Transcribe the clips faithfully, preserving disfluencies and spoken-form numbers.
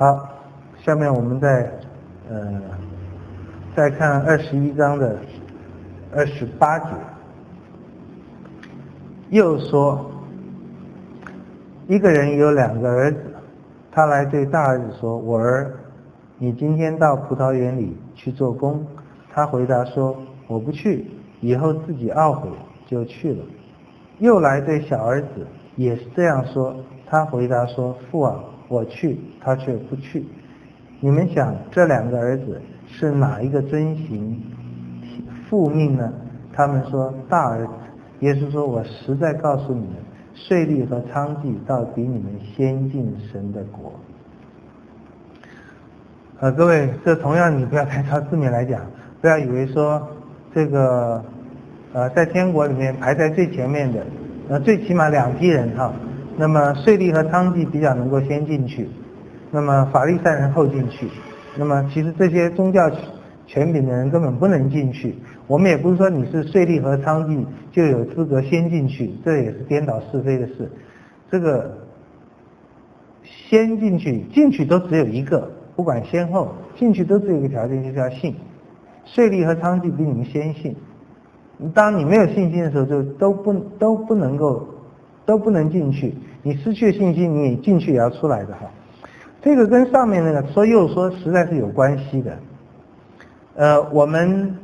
好，下面我们再呃再看二十一章的二十八节，又说，一个人有两个儿子，他来对大儿子说：“我儿，你今天到葡萄园里去做工。”他回答说：“我不去。”以后自己懊悔，就去了。又来对小儿子也是这样说，他回答说：“父啊，我去。”他却不去。你们想，这两个儿子是哪一个遵行父命呢？他们说大儿子。耶稣说：“我实在告诉你们，税吏和娼妓倒比你们先进神的国。”呃，各位，这同样你不要太照字面来讲，不要以为说这个呃在天国里面排在最前面的，呃最起码两批人哈，那么税吏和娼妓比较能够先进去，那么法利赛人后进去，那么其实这些宗教权柄的人根本不能进去。我们也不是说你是税吏和娼妓就有资格先进去，这也是颠倒是非的事。这个先进去，进去都只有一个，不管先后，进去都只有一个条件，就是要信。税吏和娼妓比你们先信，当你没有信心的时候，就都不都不能够都不能进去。你失去信心，你进去也要出来的哈。这个跟上面那个说又说实在是有关系的。呃，我们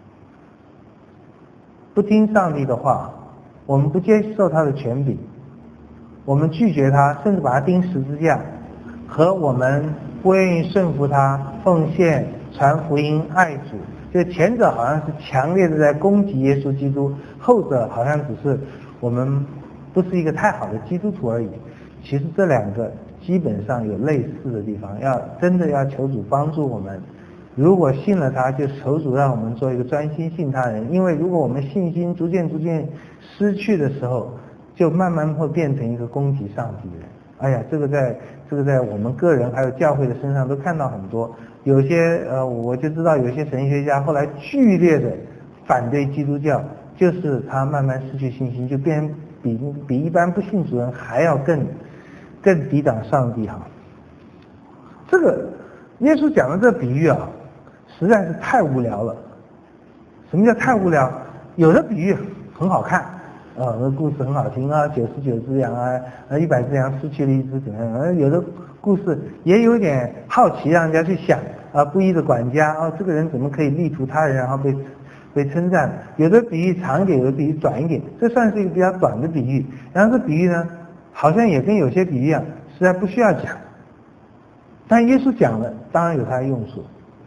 不听上帝的话，我们不接受他的权柄，我们拒绝他，甚至把他钉十字架，和我们不愿意顺服他、奉献、传福音、爱主，就前者好像是强烈的在攻击耶稣基督，后者好像只是我们不是一个太好的基督徒而已。其实这两个基本上有类似的地方，要真的要求主帮助我们。如果信了他，就求主让我们做一个专心信他人。因为如果我们信心逐渐逐渐失去的时候，就慢慢会变成一个攻击上帝的人。哎呀，这个在这个在我们个人还有教会的身上都看到很多。有些呃，我就知道有些神学家后来剧烈的反对基督教，就是他慢慢失去信心，就变比比一般不信主人还要更更抵挡上帝哈。这个耶稣讲的这个比喻啊，实在是太无聊了。什么叫太无聊？有的比喻很好看啊，那故事很好听啊，九十九只羊啊，呃一百只羊失去了一只怎么样？而有的故事也有点好奇，让人家去想啊，不义的管家啊，这个人怎么可以力图他人，然后被被称赞？有的比喻长一点，有的比喻短一点，这算是一个比较短的比喻。然后这比喻呢，好像也跟有些比喻一样，实在不需要讲。但耶稣讲了，当然有他的用处。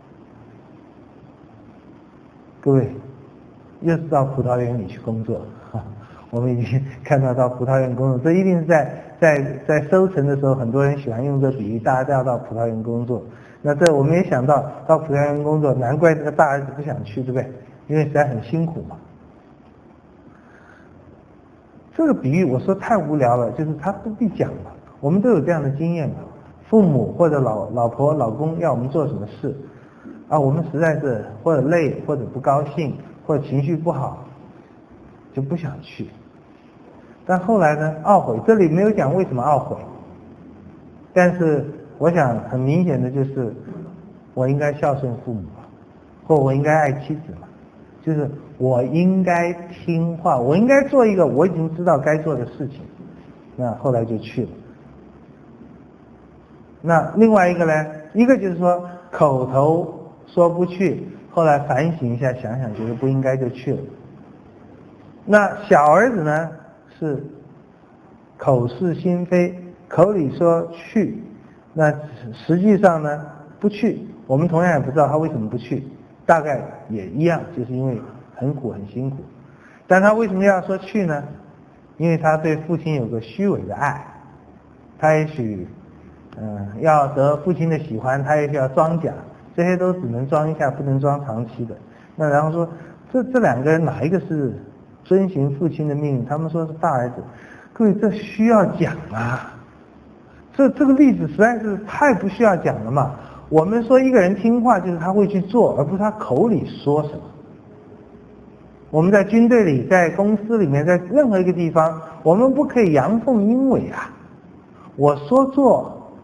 各位，又是到葡萄园里去工作，我们已经看到到葡萄园工作，这一定是在在在收成的时候，很多人喜欢用这比喻，大家都要到葡萄园工作。那这我们也想到到葡萄园工作，难怪这个大儿子不想去，对不对？因为实在很辛苦嘛。这个比喻我说太无聊了，就是他不必讲了，我们都有这样的经验嘛。父母或者老老婆老公要我们做什么事啊，我们实在是或者累或者不高兴或者情绪不好，就不想去。但后来呢，懊悔，这里没有讲为什么懊悔，但是我想很明显的就是我应该孝顺父母嘛，或我应该爱妻子嘛，就是我应该听话，我应该做一个我已经知道该做的事情，那后来就去了。那另外一个呢，一个就是说口头说不去，后来反省一下想想觉得不应该就去了。那小儿子呢是口是心非，口里说去，那实际上呢不去，我们同样也不知道他为什么不去，大概也一样，就是因为很苦很辛苦。但他为什么要说去呢？因为他对父亲有个虚伪的爱，他也许嗯，要得父亲的喜欢，他也需要装假，这些都只能装一下，不能装长期的。那然后说，这这两个人哪一个是遵行父亲的命令？他们说是大儿子。各位，这需要讲啊！这这个例子实在是太不需要讲了嘛。我们说一个人听话，就是他会去做，而不是他口里说什么。我们在军队里，在公司里面，在任何一个地方，我们不可以阳奉阴违啊！我说做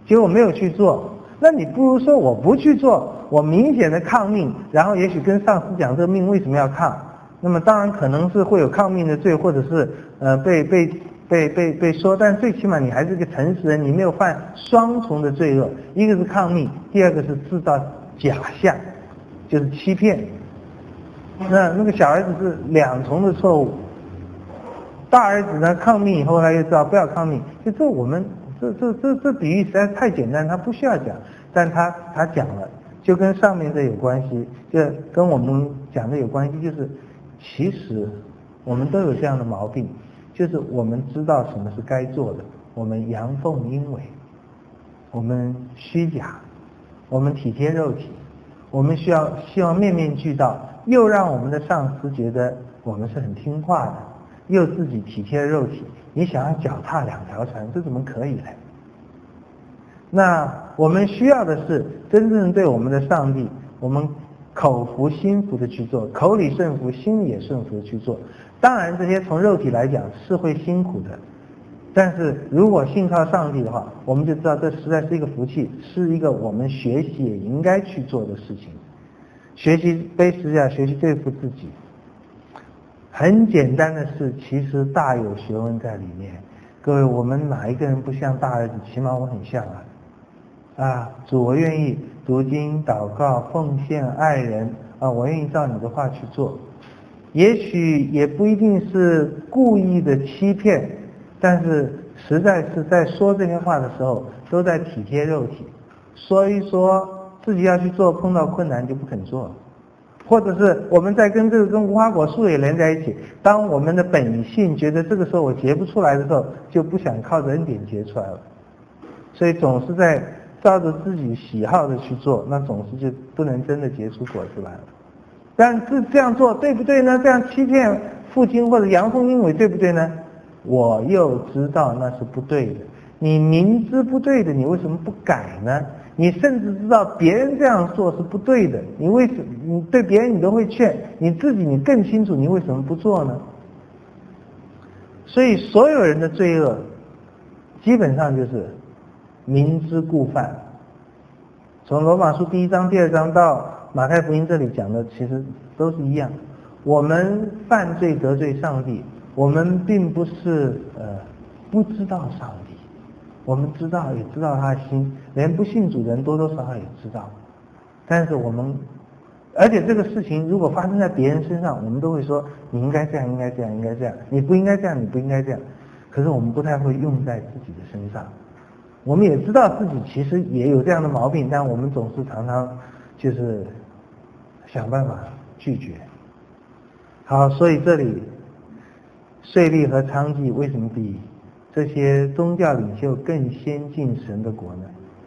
结果没有去做，那你不如说我不去做，我明显的抗命，然后也许跟上司讲这个命为什么要抗，那么当然可能是会有抗命的罪，或者是呃被被被被被说，但最起码你还是个诚实人，你没有犯双重的罪恶，一个是抗命，第二个是制造假象，就是欺骗。那那个小儿子是两重的错误，大儿子呢抗命以后他又知道不要抗命，就这我们这这这这比喻实在太简单，他不需要讲，但他他讲了，就跟上面这有关系，就跟我们讲的有关系，就是其实我们都有这样的毛病，就是我们知道什么是该做的，我们阳奉阴违，我们虚假，我们体贴肉体，我们需要希望面面俱到，又让我们的上司觉得我们是很听话的，又自己体贴肉体，你想要脚踏两条船，这怎么可以呢？那我们需要的是真正对我们的上帝，我们口服心服的去做，口里顺服，心里也顺服的去做。当然这些从肉体来讲是会辛苦的，但是如果信靠上帝的话，我们就知道这实在是一个福气，是一个我们学习也应该去做的事情。学习背十字架，学习对付自己，很简单的事，其实大有学问在里面。各位，我们哪一个人不像大儿子？起码我很像啊！啊，主，我愿意读经、祷告、奉献、爱人啊，我愿意照你的话去做。也许也不一定是故意的欺骗，但是实在是在说这些话的时候，都在体贴肉体，说一说自己要去做，碰到困难就不肯做。或者是我们在跟这个跟无花果树也连在一起，当我们的本性觉得这个时候我结不出来的时候，就不想靠着恩典结出来了，所以总是在照着自己喜好的去做，那总是就不能真的结出果子来了。但是这样做对不对呢？这样欺骗父亲或者阳奉阴违对不对呢？我又知道那是不对的。你明知不对的，你为什么不改呢？你甚至知道别人这样做是不对的，你为什么你对别人你都会劝，你自己你更清楚，你为什么不做呢？所以所有人的罪恶基本上就是明知故犯。从罗马书第一章第二章到马太福音这里讲的其实都是一样，我们犯罪得罪上帝，我们并不是呃不知道上帝，我们知道也知道他的心，连不信主的人多多少少也知道，但是我们而且这个事情如果发生在别人身上，我们都会说你应该这样应该这样应该这样，你不应该这样你不应该这样，可是我们不太会用在自己的身上。我们也知道自己其实也有这样的毛病，但我们总是常常就是想办法拒绝。好，所以这里税吏和娼妓为什么比这些宗教领袖更先进神的国呢？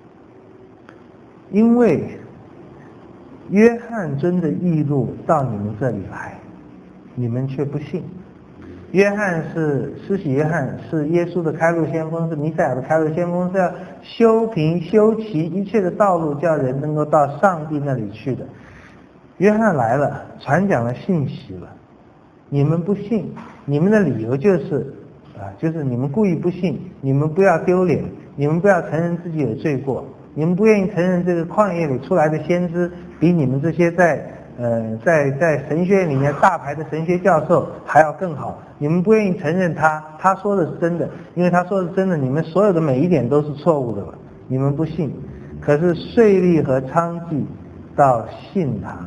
因为约翰真的义路到你们这里来，你们却不信。约翰是施洗约翰，是耶稣的开路先锋，是弥赛亚的开路先锋，是要修平修齐一切的道路，叫人能够到上帝那里去的。约翰来了，传讲了信息了，你们不信，你们的理由就是啊，就是你们故意不信，你们不要丢脸，你们不要承认自己有罪过，你们不愿意承认这个旷野里出来的先知比你们这些在呃在在神学里面大牌的神学教授还要更好，你们不愿意承认他他说的是真的，因为他说的是真的，你们所有的每一点都是错误的了，你们不信。可是税吏和娼妓到信他，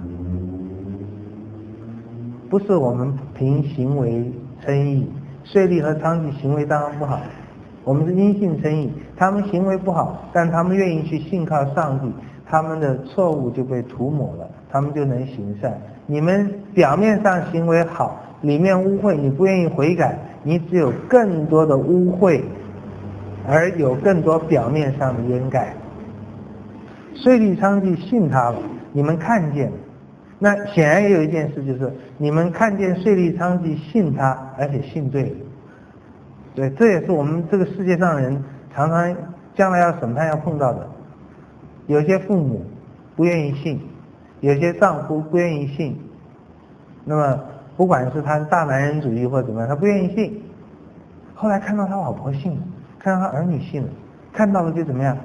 不是我们凭行为称义，税吏和娼妓行为当然不好，我们是因信称义，他们行为不好，但他们愿意去信靠上帝，他们的错误就被涂抹了，他们就能行善。你们表面上行为好，里面污秽，你不愿意悔改，你只有更多的污秽，而有更多表面上的掩盖。税吏娼妓信他了，你们看见了，那显然也有一件事，就是你们看见税吏娼妓信他，而且信对了。对，这也是我们这个世界上的人常常将来要审判要碰到的。有些父母不愿意信，有些丈夫不愿意信，那么不管是他大男人主义或者怎么样，他不愿意信，后来看到他老婆信了，看到他儿女信了，看到了就怎么样，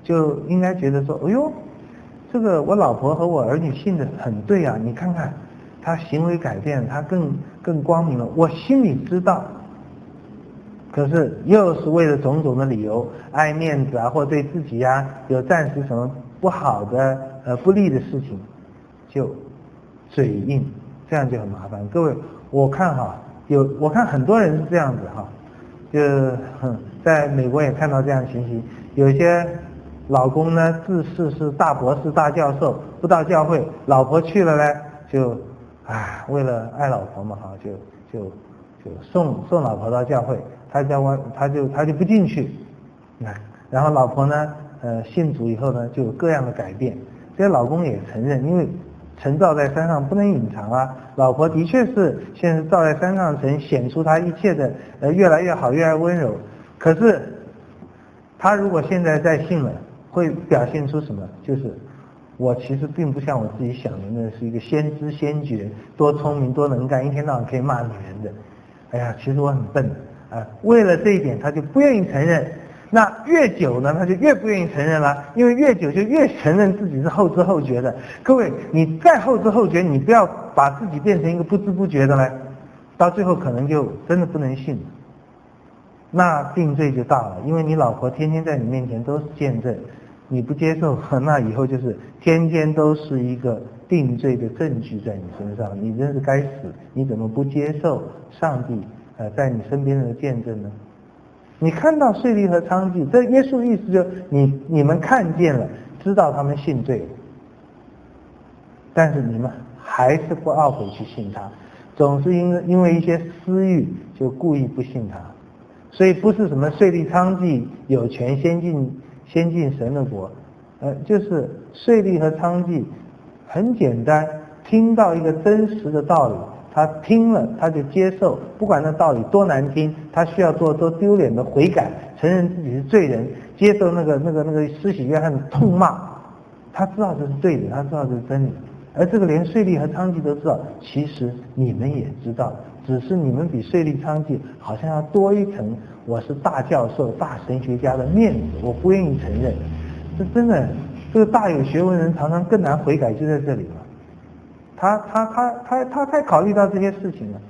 就应该觉得说，哎呦，这个我老婆和我儿女信的很对啊，你看看他行为改变，他更更光明了，我心里知道。可是又是为了种种的理由，爱面子啊，或对自己呀、啊、有暂时什么不好的呃不利的事情，就嘴硬，这样就很麻烦。各位，我看哈，有我看很多人是这样子哈，就哼，在美国也看到这样的情形，有些老公呢自视是大博士、大教授，不到教会，老婆去了呢，就啊为了爱老婆嘛哈，就就就送送老婆到教会。他在外，他就他就不进去，然后老婆呢，呃，信主以后呢，就有各样的改变。这些老公也承认，因为神照在山上不能隐藏啊。老婆的确是现在照在山上，神显出他一切的呃越来越好，越来越温柔。可是他如果现在再信了，会表现出什么？就是我其实并不像我自己想的那是一个先知先觉，多聪明多能干，一天到晚可以骂女人的。哎呀，其实我很笨。啊，为了这一点，他就不愿意承认。那越久呢，他就越不愿意承认了，因为越久就越承认自己是后知后觉的。各位，你再后知后觉，你不要把自己变成一个不知不觉的了，到最后可能就真的不能信了。那定罪就大了，因为你老婆天天在你面前都是见证，你不接受，那以后就是天天都是一个定罪的证据在你身上，你真是该死！你怎么不接受上帝？呃，在你身边的见证呢？你看到税吏和娼妓，这耶稣的意思就是你你们看见了，知道他们信罪了，但是你们还是不懊悔去信他，总是因因为一些私欲就故意不信他，所以不是什么税吏娼妓有权先进先进神的国，呃，就是税吏和娼妓很简单，听到一个真实的道理。他听了，他就接受，不管那道理多难听，他需要做多丢脸的悔改，承认自己是罪人，接受那个那个那个施洗约翰的痛骂，他知道这是对的，他知道这是真理。而这个连税吏和娼妓都知道，其实你们也知道，只是你们比税吏娼妓好像要多一层，我是大教授、大神学家的面子，我不愿意承认。这真的，这个大有学问人常常更难悔改，就在这里了。他他他他他太考虑到这些事情了。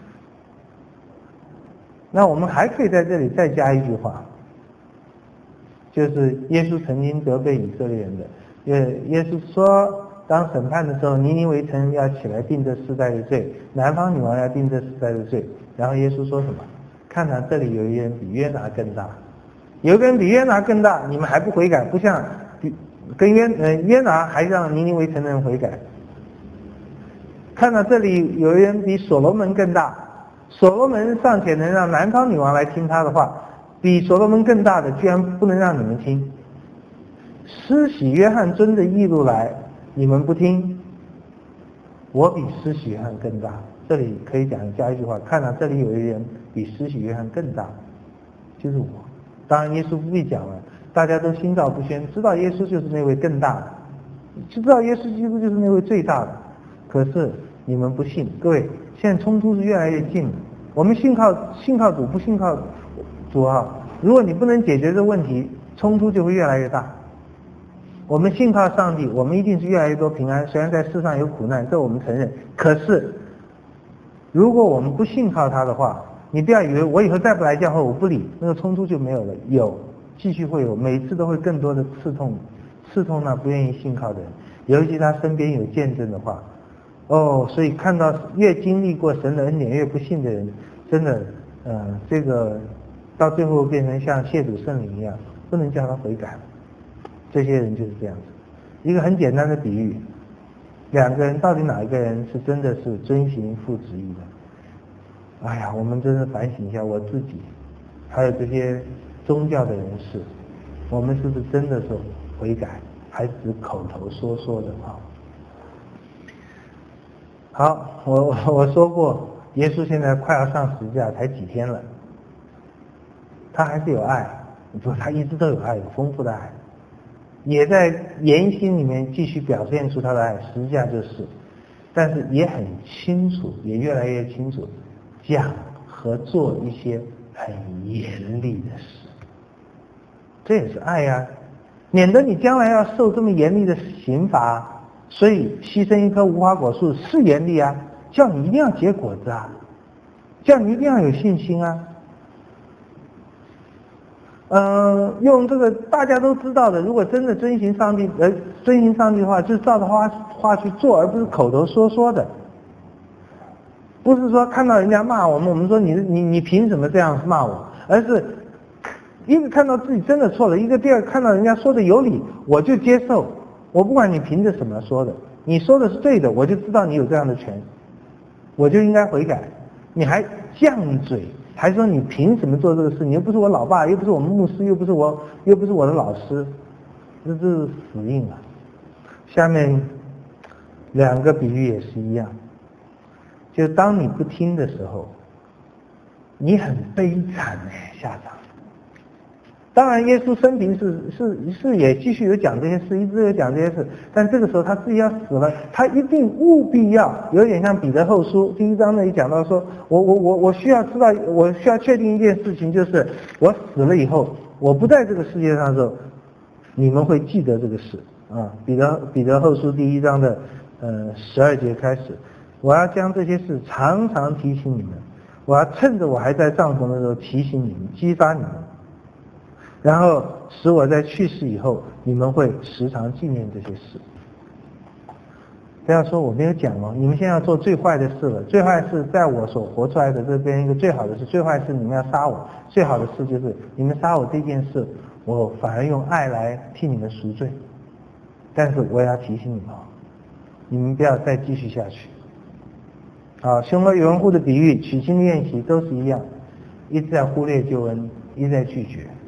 那我们还可以在这里再加一句话，就是耶稣曾经责备以色列人的，耶耶稣说，当审判的时候，尼尼微城要起来定这世代的罪，南方女王要定这世代的罪。然后耶稣说什么？看看这里有一人比约拿更大，有个人比约拿更大，你们还不悔改，不像跟约呃约拿还让尼尼微城的人悔改。看到这里有人比所罗门更大，所罗门尚且能让南方女王来听他的话，比所罗门更大的居然不能让你们听。施洗约翰遵着义路来，你们不听，我比施洗约翰更大。这里可以讲加一句话，看到这里有一人比施洗约翰更大，就是我。当然耶稣不必讲了，大家都心照不宣，知道耶稣就是那位更大的，知道耶稣基督就是那位最大的。可是你们不信，各位，现在冲突是越来越近了。我们信靠信靠主，不信靠主啊！如果你不能解决这个问题，冲突就会越来越大。我们信靠上帝，我们一定是越来越多平安。虽然在世上有苦难，这我们承认。可是，如果我们不信靠他的话，你不要以为我以后再不来教会，我不理，那个冲突就没有了。有，继续会有，每次都会更多的刺痛，刺痛那不愿意信靠的人，尤其他身边有见证的话。哦，所以看到越经历过神的恩典越不信的人，真的，呃，这个到最后变成像亵渎圣灵一样，不能叫他悔改。这些人就是这样子。一个很简单的比喻，两个人到底哪一个人是真的是遵行父旨意的？哎呀，我们真的反省一下我自己，还有这些宗教的人士，我们是不是真的是悔改，还是只口头说说的啊？好，我我说过，耶稣现在快要上十字架，才几天了，他还是有爱，不，他一直都有爱，有丰富的爱，也在言行里面继续表现出他的爱，十字架就是，但是也很清楚，也越来越清楚，讲和做一些很严厉的事，这也是爱呀、啊。 免得你将来要受这么严厉的刑罚。所以牺牲一棵无花果树是严厉啊，叫你一定要结果子啊，叫你一定要有信心啊。呃，用这个大家都知道的，如果真的遵行上帝，呃，遵行上帝的话，就照着话话去做，而不是口头说说的。不是说看到人家骂我们，我们说你你你凭什么这样骂我？而是一个看到自己真的错了，一个第二看到人家说的有理，我就接受。我不管你凭着什么说的，你说的是对的，我就知道你有这样的权，我就应该悔改。你还犟嘴，还说你凭什么做这个事？你又不是我老爸，又不是我们牧师，又不是我，又不是我的老师，这这是死硬啊！下面两个比喻也是一样，就当你不听的时候，你很悲惨哎，下场。当然，耶稣生平是是是也继续有讲这些事，一直有讲这些事，但这个时候他自己要死了，他一定务必要有点像彼得后书第一章那里讲到说，我我我我需要知道，我需要确定一件事情，就是我死了以后，我不在这个世界上的时候，你们会记得这个事啊。彼得彼得后书第一章的呃十二节开始，我要将这些事常常提醒你们，我要趁着我还在帐篷的时候提醒你们，激发你们。然后使我在去世以后，你们会时常纪念这些事。不要说我没有讲哦，你们现在要做最坏的事了。最坏事在我所活出来的这边一个最好的事，最坏事你们要杀我。最好的事就是你们杀我这件事，我反而用爱来替你们赎罪。但是我也要提醒你们，你们不要再继续下去。啊，凶恶园户的比喻、娶亲的宴席都是一样，一直在忽略救恩，一直在拒绝。